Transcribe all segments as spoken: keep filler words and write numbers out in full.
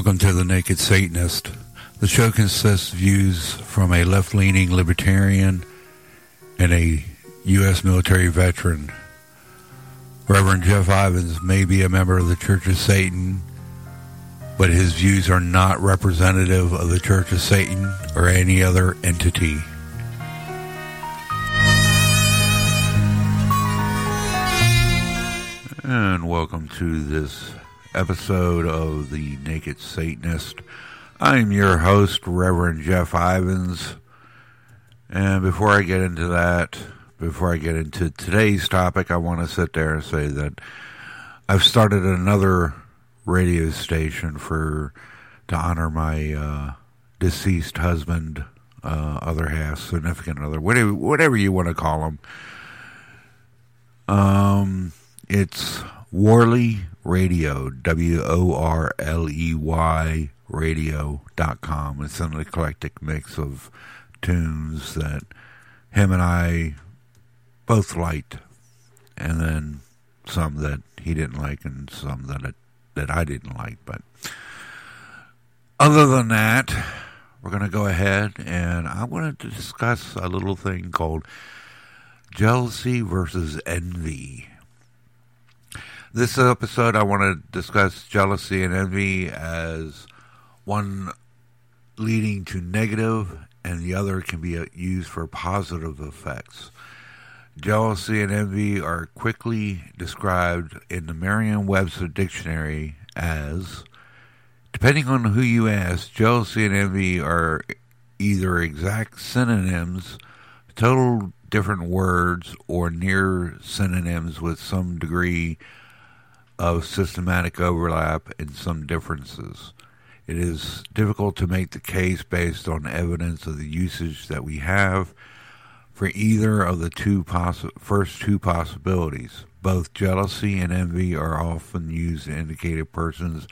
Welcome to The Naked Satanist. The show consists of views from a left-leaning libertarian and a U S military veteran. Reverend Jeff Ivins may be a member of the Church of Satan, but his views are not representative of the Church of Satan or any other entity. And welcome to this episode of The Naked Satanist. I'm your host, Reverend Jeff Ivins. And before I get into that, before I get into today's topic, I want to sit there and say that I've started another radio station for to honor my uh, deceased husband, uh, other half, significant other, whatever, whatever you want to call him. Um, it's Worley Radio, W O R L E Y radio dot com. It's an eclectic mix of tunes that him and I both liked, and then some that he didn't like and some that it, that I didn't like. But other than that, we're going to go ahead and I wanted to discuss a little thing called jealousy versus envy. This episode, I want to discuss jealousy and envy as one leading to negative and the other can be used for positive effects. Jealousy and envy are quickly described in the Merriam-Webster dictionary as, depending on who you ask, jealousy and envy are either exact synonyms, total different words, or near synonyms with some degree of systematic overlap and some differences. It is difficult to make the case based on evidence of the usage that we have for either of the two possi- first two possibilities. Both jealousy and envy are often used to indicate a person's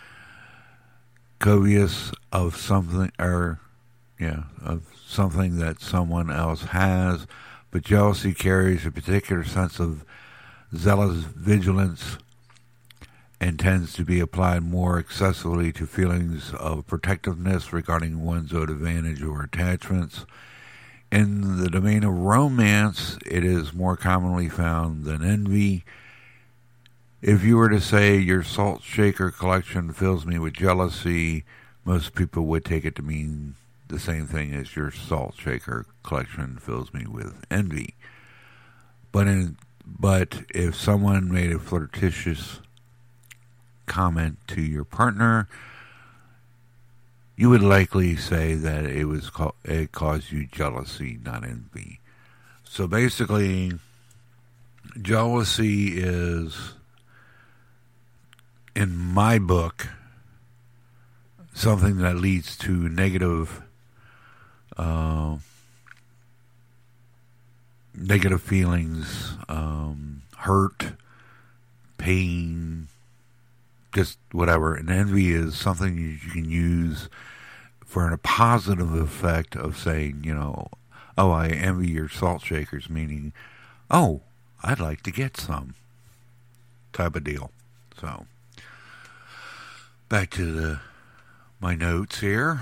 covetous of something, or yeah, of something that someone else has. But jealousy carries a particular sense of zealous vigilance and tends to be applied more excessively to feelings of protectiveness regarding one's own advantage or attachments. In the domain of romance, it is more commonly found than envy. If you were to say, your salt shaker collection fills me with jealousy, most people would take it to mean the same thing as your salt shaker collection fills me with envy. But in, but if someone made a flirtatious comment to your partner, you would likely say that it was it caused you jealousy, not envy. So basically, jealousy is, in my book, something that leads to negative, uh, negative feelings, um, hurt, pain, just whatever. And envy is something you can use for a positive effect of saying, you know, oh, I envy your salt shakers, meaning, oh, I'd like to get some type of deal. So, back to the my notes here.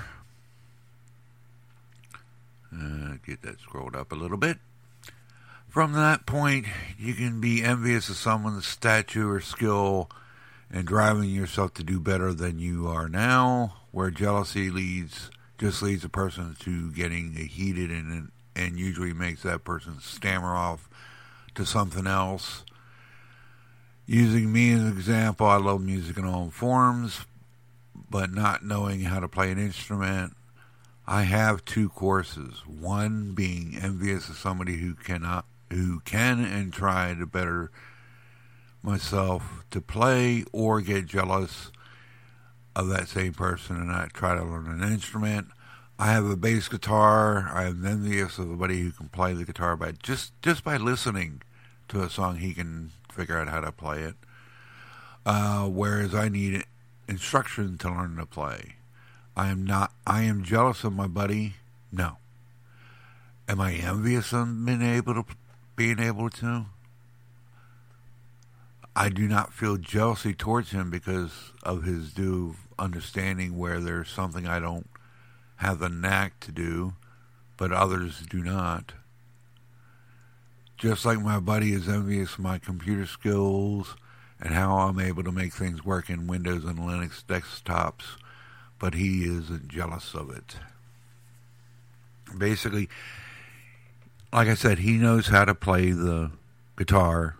Uh, get that scrolled up a little bit. From that point, you can be envious of someone's stature or skill and driving yourself to do better than you are now, where jealousy leads just leads a person to getting heated and and usually makes that person stammer off to something else. Using me as an example, I love music in all forms, but not knowing how to play an instrument. I have two courses, one being envious of somebody who cannot, who can and try to better myself to play, or get jealous of that same person and I try to learn an instrument. I have a bass guitar. I am envious of somebody who can play the guitar by just just by listening to a song, he can figure out how to play it. Uh, whereas I need instruction to learn to play. I am not. I am jealous of my buddy. No. Am I envious of being able to being able to? I do not feel jealousy towards him because of his due understanding where there's something I don't have the knack to do, but others do not. Just like my buddy is envious of my computer skills and how I'm able to make things work in Windows and Linux desktops, but he isn't jealous of it. Basically, like I said, he knows how to play the guitar,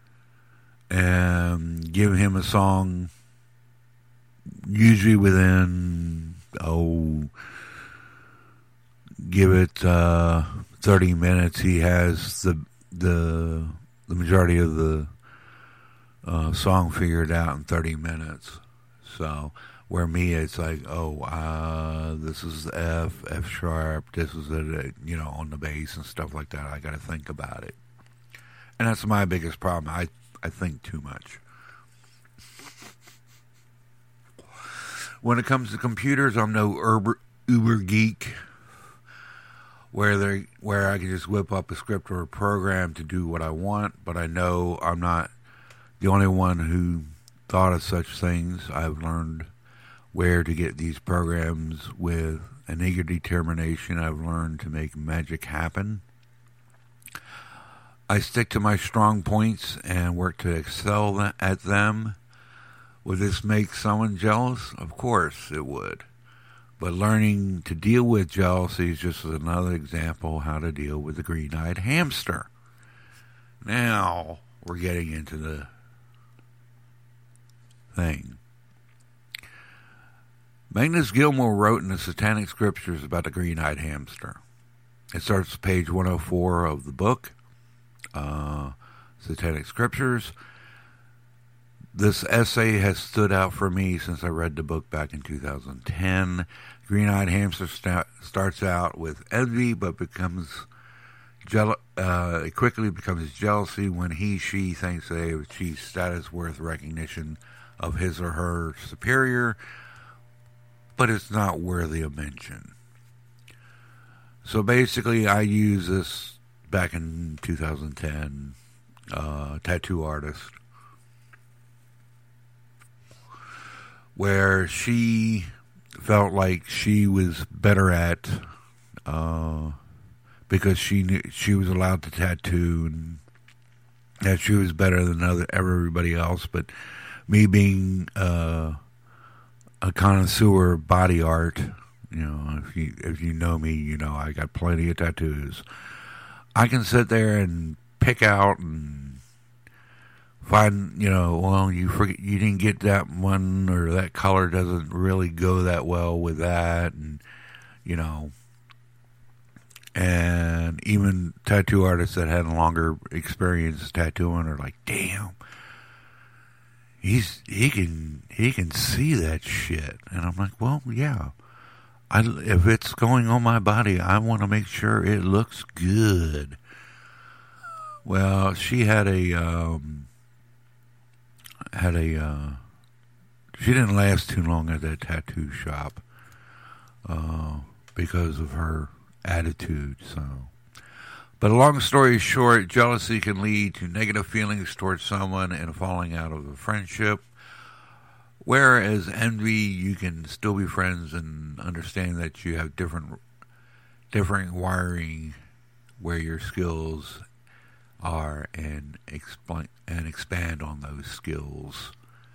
and give him a song usually within, oh, give it uh, thirty minutes. He has the the the majority of the uh, song figured out in thirty minutes. So, where me, it's like, oh, uh, this is F, F sharp, this is it, you know, on the bass and stuff like that. I got to think about it. And that's my biggest problem. I, I think too much. When it comes to computers, I'm no uber, uber geek where they where I can just whip up a script or a program to do what I want, but I know I'm not the only one who thought of such things. I've learned where to get these programs with an eager determination. I've learned to make magic happen. I stick to my strong points and work to excel at them. Would this make someone jealous? Of course it would. But learning to deal with jealousy is just another example how to deal with the green-eyed hamster. Now we're getting into the thing. Magnus Gilmore wrote in the Satanic Scriptures about the green-eyed hamster. It starts at page one oh four of the book, uh, Satanic Scriptures. This essay has stood out for me since I read the book back in two thousand ten. Green-eyed hamster st- starts out with envy, but becomes jeal- uh, it quickly becomes jealousy when he, she thinks they have achieved status worth recognition of his or her superior, but it's not worthy of mention. So basically, I used this back in two thousand ten, uh, tattoo artist, where she felt like she was better at, uh, because she knew she was allowed to tattoo, and that she was better than other everybody else. But me being uh, a connoisseur of body art, you know, if you if you know me, you know I got plenty of tattoos. I can sit there and pick out and find, you know, well, you forget, you didn't get that one, or that color doesn't really go that well with that, and, you know, and even tattoo artists that had longer experience tattooing are like, damn, he's, he can, he can see that shit. And I'm like, well, yeah, I, if it's going on my body, I want to make sure it looks good. Well, she had a, um, had a, uh, she didn't last too long at that tattoo shop, uh, because of her attitude, so. But a long story short, jealousy can lead to negative feelings towards someone and falling out of a friendship, whereas envy, you can still be friends and understand that you have different, different wiring where your skills are, and explain and expand on those skills.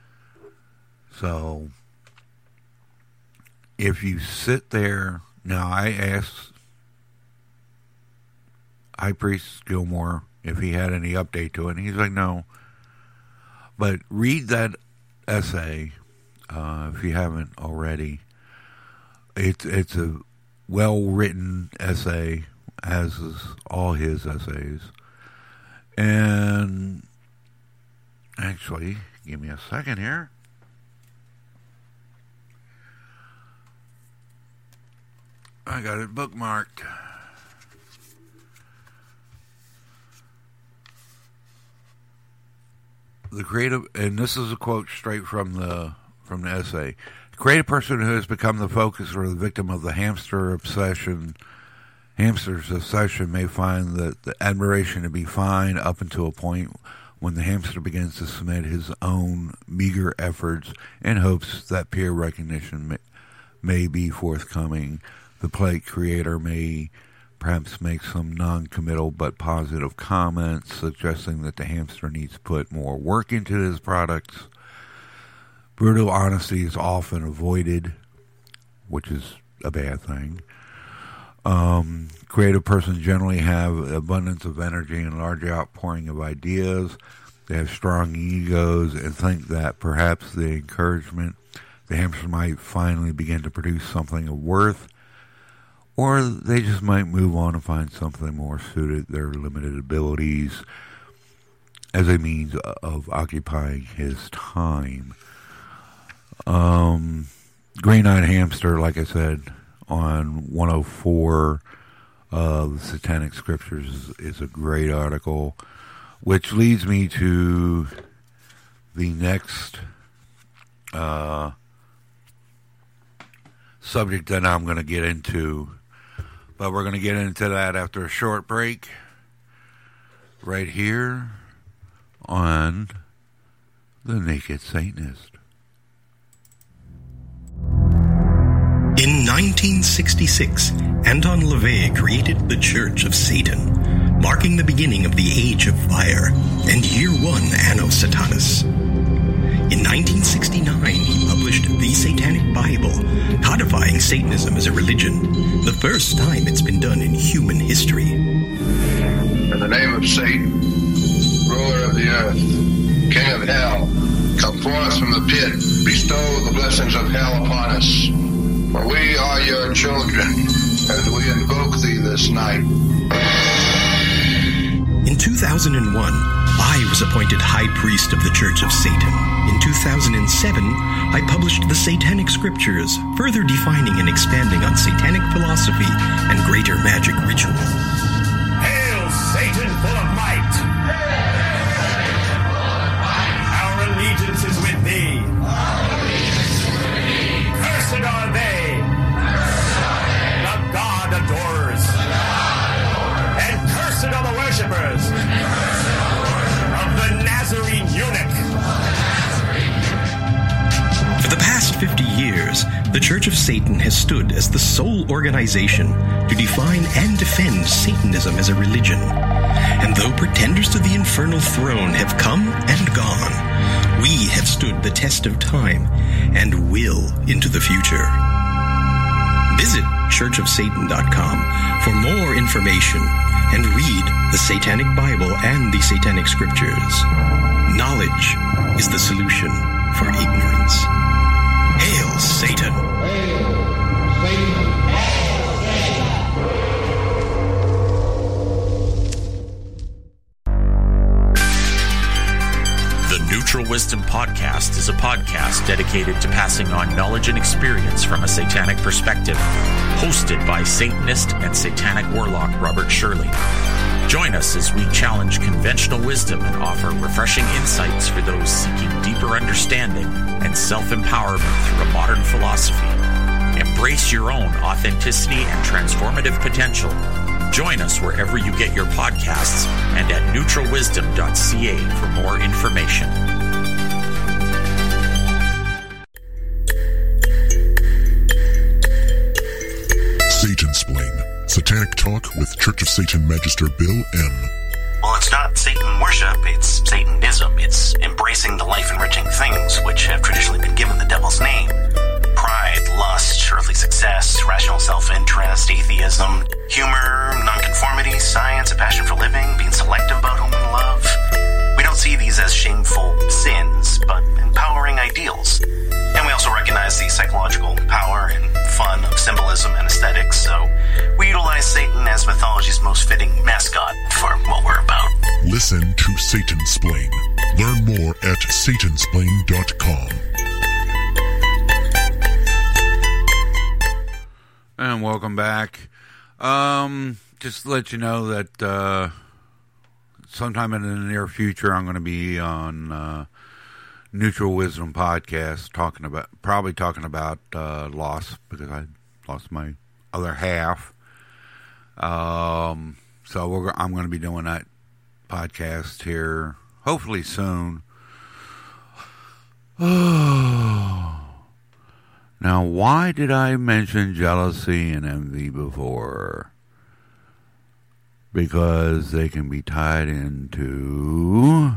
So if you sit there, now I asked High Priest Gilmore if he had any update to it, and he's like, no. But read that essay, uh, if you haven't already. It's it's a well-written essay, as is all his essays. And actually, give me a second here. I got it bookmarked. The creative, and this is a quote straight from the from the essay. The creative person who has become the focus or the victim of the hamster obsession, hamster's obsession, may find that the admiration to be fine up until a point when the hamster begins to submit his own meager efforts in hopes that peer recognition may, may be forthcoming. The plate creator may perhaps make some non-committal but positive comments suggesting that the hamster needs to put more work into his products. Brutal honesty is often avoided, which is a bad thing. Um, creative persons generally have abundance of energy and large outpouring of ideas. They have strong egos and think that perhaps the encouragement the hamster might finally begin to produce something of worth, or they just might move on and find something more suited their limited abilities as a means of occupying his time. Um, Green-Eyed Hamster, like I said, on one oh four of the Satanic Scriptures is, is a great article, which leads me to the next uh, subject that I'm going to get into. But we're going to get into that after a short break right here on The Naked Satanist. In nineteen sixty-six, Anton LaVey created the Church of Satan, marking the beginning of the Age of Fire and Year One Anno Satanas. In nineteen sixty-nine, he published the Satanic Bible, codifying Satanism as a religion, the first time it's been done in human history. In the name of Satan, ruler of the earth, king of hell, come forth from the pit, bestow the blessings of hell upon us. For we are your children, and we invoke thee this night. In two thousand one, I was appointed High Priest of the Church of Satan. In two thousand seven, I published the Satanic Scriptures, further defining and expanding on satanic philosophy and greater magic ritual. Hail, Satan full of might! Our allegiance is with thee. Cursed are they. The God adorers. And cursed are the worshippers of the Nazarene eunuch. For the past fifty years, the Church of Satan has stood as the sole organization to define and defend Satanism as a religion. And though pretenders to the infernal throne have come and gone, we have stood the test of time and will into the future. Visit church of satan dot com for more information and read the Satanic Bible and the Satanic Scriptures. Knowledge is the solution for ignorance. Hail, Satan! Hail, Satan! The Neutral Wisdom Podcast is a podcast dedicated to passing on knowledge and experience from a satanic perspective, hosted by Satanist and Satanic Warlock Robert Shirley. Join us as we challenge conventional wisdom and offer refreshing insights for those seeking deeper understanding and self-empowerment through a modern philosophy. Embrace your own authenticity and transformative potential. Join us wherever you get your podcasts and at neutral wisdom dot c a for more information. Satansplain, Satanic Talk with Church of Satan Magister Bill M. Well, it's not Satan worship, it's Satanism. It's embracing the life-enriching things which have traditionally been given the devil's name. Pride, lust, earthly success, rational self-interest, atheism, humor, nonconformity, science, a passion for living, being selective about whom we love. We don't see these as shameful sins, but empowering ideals. And we also recognize the psychological power and fun of symbolism and aesthetics, so we utilize Satan as mythology's most fitting mascot for what we're about. Listen to Satansplain. Learn more at satansplain dot com. And welcome back. Um, just to let you know that uh, sometime in the near future, I'm going to be on uh, Neutral Wisdom Podcast, talking about probably talking about uh, loss, because I lost my other half. Um, so we're, I'm going to be doing that podcast here, hopefully soon. Oh. Now, why did I mention jealousy and envy before? Because they can be tied into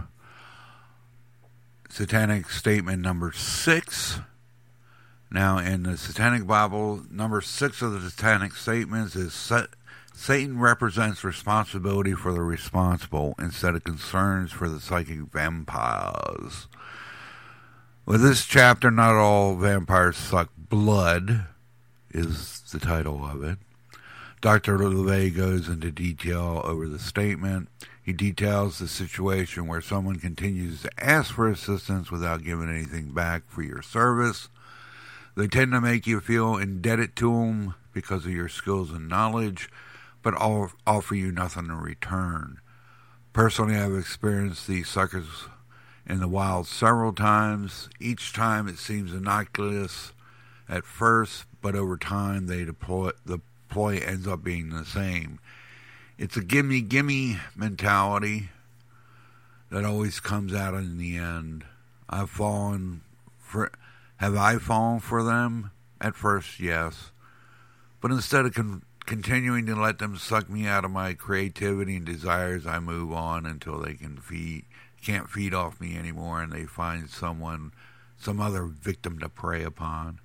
Satanic Statement number six. Now, in the Satanic Bible, number six of the Satanic Statements is Satan represents responsibility for the responsible instead of concerns for the psychic vampires. With this chapter, not all vampires suck blood, is the title of it. Doctor LeVay goes into detail over the statement. He details the situation where someone continues to ask for assistance without giving anything back for your service. They tend to make you feel indebted to them because of your skills and knowledge, but offer you nothing in return. Personally, I've experienced these suckers in the wild several times. Each time it seems innocuous at first, but over time they deploy, the ploy ends up being the same. It's a gimme gimme mentality that always comes out in the end. I've fallen for, have I fallen for them? At first, yes. But instead of con- continuing to let them suck me out of my creativity and desires, I move on until they can feed, can't feed off me anymore, and they find someone, some other victim to prey upon.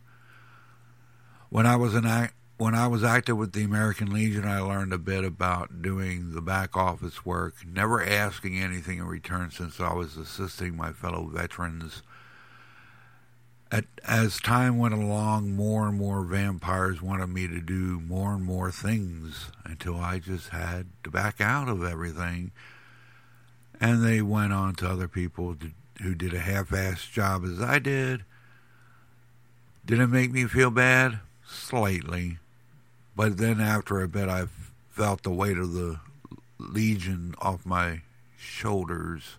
When I was an act, when I was active with the American Legion, I learned a bit about doing the back office work, never asking anything in return since I was assisting my fellow veterans. At, as time went along, more and more vampires wanted me to do more and more things until I just had to back out of everything. And they went on to other people to, who did a half-assed job as I did. Did it make me feel bad? Slightly. But then after a bit, I felt the weight of the Legion off my shoulders.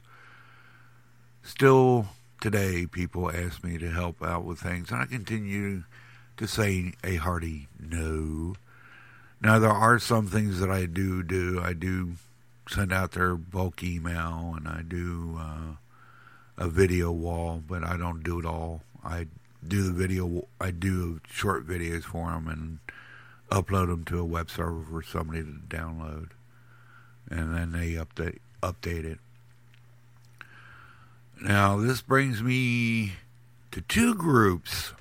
Still, today, people ask me to help out with things, and I continue to say a hearty no. Now, there are some things that I do do. I do send out their bulk email, and I do uh, a video wall, but I don't do it all. I do the video. I do short videos for them and upload them to a web server for somebody to download, and then they update update it. Now, this brings me to two groups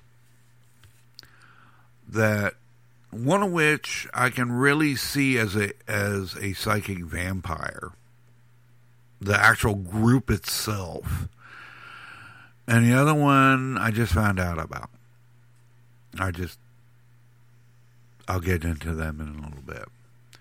that, one of which I can really see as a as a psychic vampire, the actual group itself, and the other one I just found out about. I just I'll get into them in a little bit.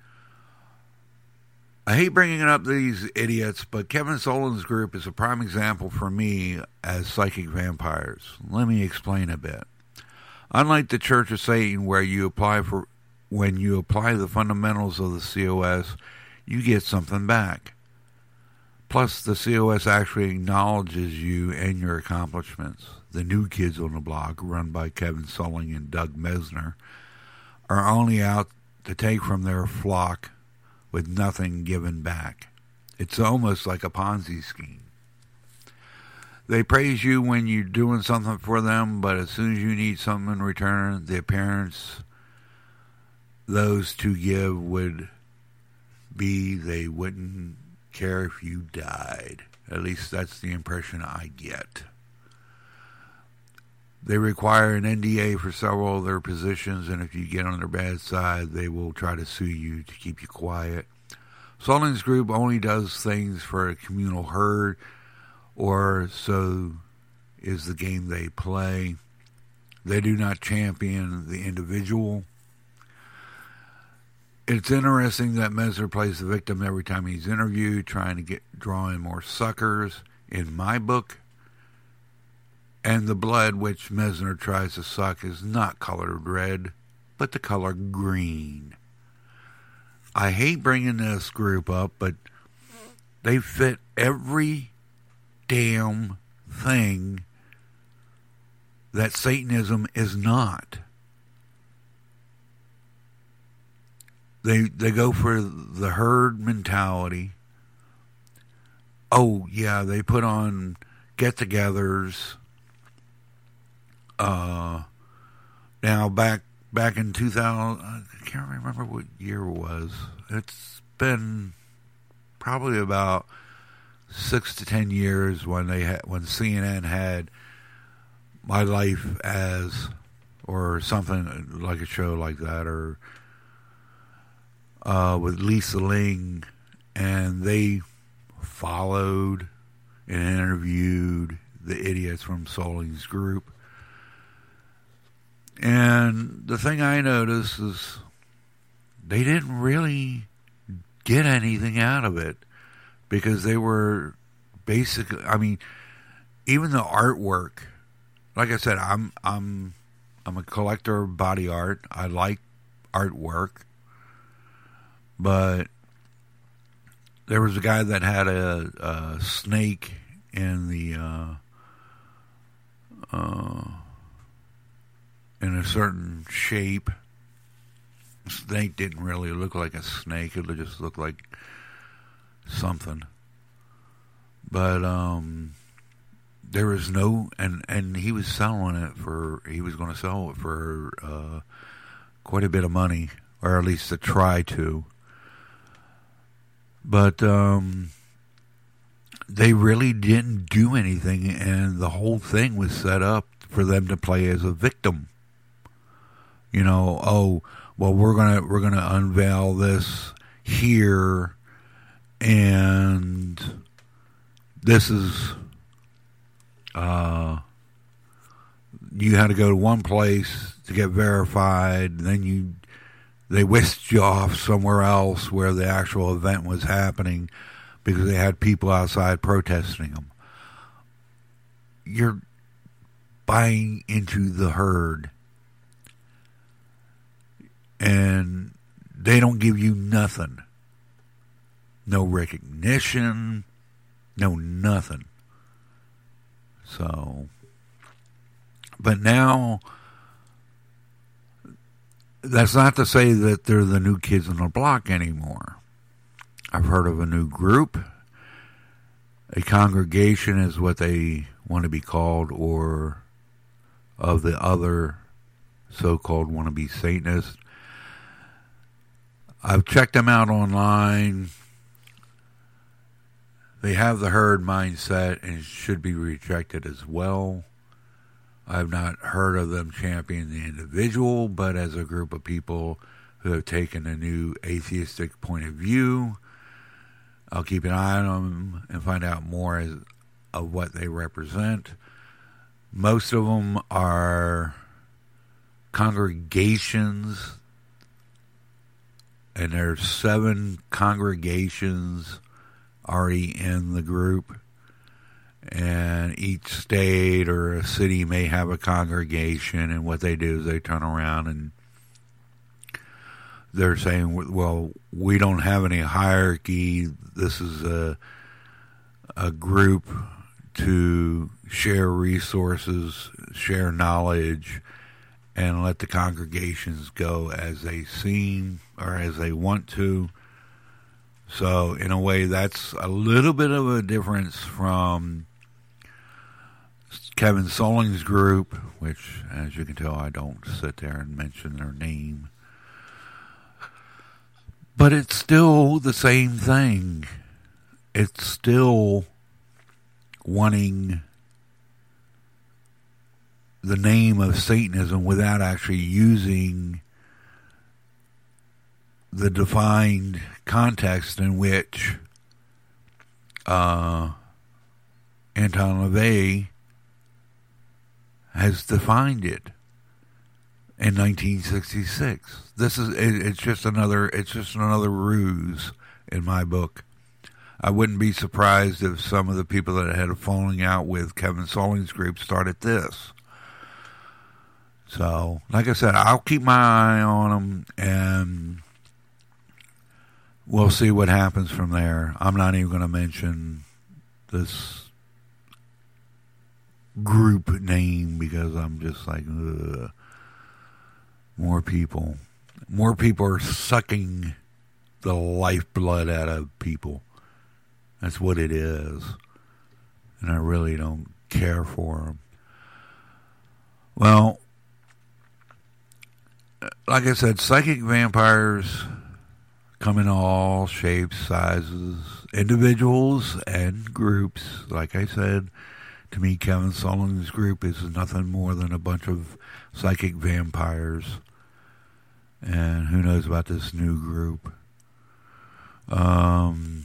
I hate bringing up these idiots, but Kevin Solin's group is a prime example for me as psychic vampires. Let me explain a bit. Unlike the Church of Satan, where you apply for, when you apply the fundamentals of the C O S, you get something back. Plus, the C O S actually acknowledges you and your accomplishments. The New Kids on the Block, run by Kevin Soling and Doug Mesner, are only out to take from their flock with nothing given back. It's almost like a Ponzi scheme. They praise you when you're doing something for them, but as soon as you need something in return, the appearance those to give would be they wouldn't care if you died. At least that's the impression I get. They require an N D A for several of their positions, and if you get on their bad side, they will try to sue you to keep you quiet. Soling's group only does things for a communal herd, or so is the game they play. They do not champion the individual. It's interesting that Mesner plays the victim every time he's interviewed, trying to get draw in more suckers. In my book, and the blood which Mesner tries to suck is not colored red, but the color green. I hate bringing this group up, but they fit every damn thing that Satanism is not. They they go for the herd mentality. oh, yeah, they put on get-togethers. Uh, now, back back in two thousand, I can't remember what year it was. It's been probably about six to ten years when they had, when C N N had My Life As, or something like a show like that, or uh, with Lisa Ling, and they followed and interviewed the idiots from Soling's group. And the thing I noticed is they didn't really get anything out of it, because they were basically, I mean, even the artwork, like I said, I'm I'm I'm a collector of body art. I like artwork. But there was a guy that had a, a snake in the uh, uh, in a certain shape. The snake didn't really look like a snake. It just looked like something. But um, there was no, and, and he was selling it for, he was going to sell it for uh, quite a bit of money, or at least to try to. But um, they really didn't do anything, and the whole thing was set up for them to play as a victim. You know, oh, well, we're gonna we're gonna unveil this here, and this is uh, you had to go to one place to get verified, then you. They whisked you off somewhere else where the actual event was happening because they had people outside protesting them. You're buying into the herd. And they don't give you nothing. No recognition. No nothing. So, but now, that's not to say that they're the new kids on the block anymore. I've heard of a new group. A congregation is what they want to be called, or of the other so-called wannabe Satanists. I've checked them out online. They have the herd mindset and should be rejected as well. I've not heard of them championing the individual, but as a group of people who have taken a new atheistic point of view, I'll keep an eye on them and find out more as, of what they represent. Most of them are congregations, and there's seven congregations already in the group. And each state or a city may have a congregation, and what they do is they turn around and they're saying, well, we don't have any hierarchy. This is a, a group to share resources, share knowledge, and let the congregations go as they seem or as they want to. So, in a way, that's a little bit of a difference from Kevin Soling's group, which, as you can tell, I don't sit there and mention their name. But it's still the same thing. It's still wanting the name of Satanism without actually using the defined context in which uh, Anton LaVey has defined it in nineteen sixty-six. This is it, it's just another it's just another ruse in my book. I wouldn't be surprised if some of the people that had a falling out with Kevin Soling's group started this. So, like I said, I'll keep my eye on them, and we'll see what happens from there. I'm not even going to mention this group name because I'm just like, ugh. More people. More people are sucking the lifeblood out of people. That's what it is. And I really don't care for them. Well, like I said, psychic vampires come in all shapes, sizes, individuals, and groups. Like I said, to me, Kevin Sullivan's group is nothing more than a bunch of psychic vampires. And who knows about this new group. Um,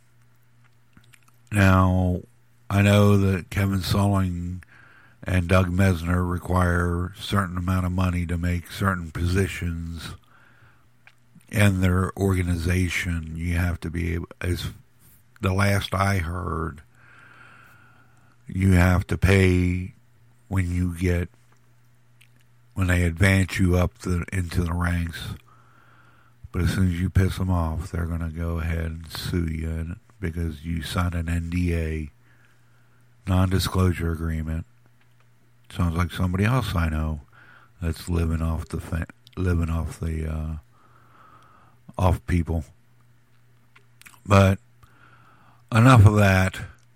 now, I know that Kevin Sullivan and Doug Mesner require a certain amount of money to make certain positions in their organization. You have to be able, as the last I heard, you have to pay when you get, when they advance you up the, into the ranks. But as soon as you piss them off, they're going to go ahead and sue you because you signed an N D A, non-disclosure agreement. Sounds like somebody else I know that's living off the fa- living off the uh, off people. But enough of that.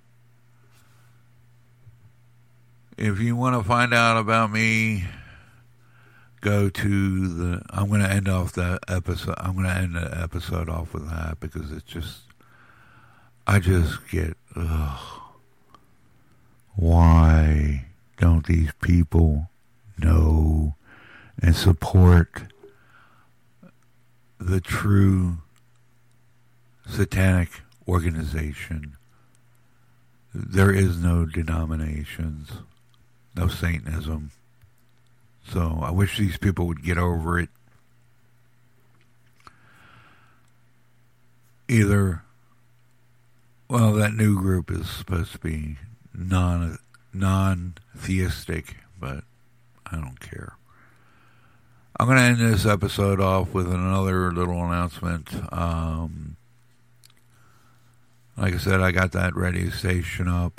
If you want to find out about me, go to the. I'm going to end off the episode. I'm going to end the episode off with that because it's just. I just get. Ugh, why don't these people know and support the true satanic organization? There is no denominations, no Satanism. So I wish these people would get over it. Either, well, that new group is supposed to be non non-theistic, but I don't care. I'm going to end this episode off with another little announcement. Um, like I said, I got that radio station up,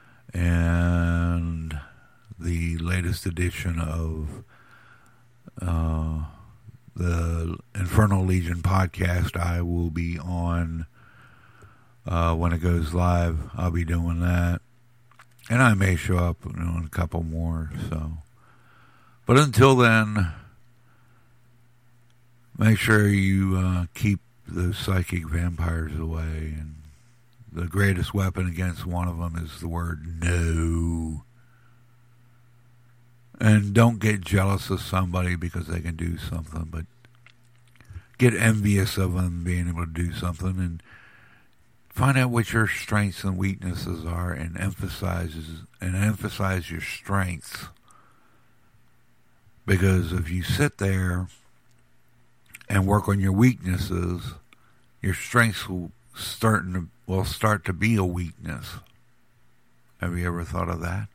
and the latest edition of uh, the Infernal Legion podcast I will be on uh, when it goes live. I'll be doing that. And I may show up you know, on a couple more. So, but until then, make sure you uh, keep the psychic vampires away. And the greatest weapon against one of them is the word no. And don't get jealous of somebody because they can do something, but get envious of them being able to do something, and find out what your strengths and weaknesses are, and emphasizes and emphasize your strengths. Because if you sit there and work on your weaknesses, your strengths will start to, will start to be a weakness. Have you ever thought of that?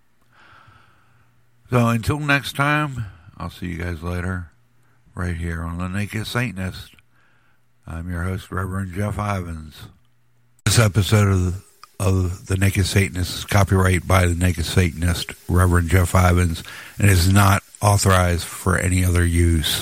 So until next time, I'll see you guys later, right here on The Naked Satanist. I'm your host, Reverend Jeff Ivins. This episode of the, of the Naked Satanist is copyrighted by the Naked Satanist, Reverend Jeff Ivins, and is not authorized for any other use.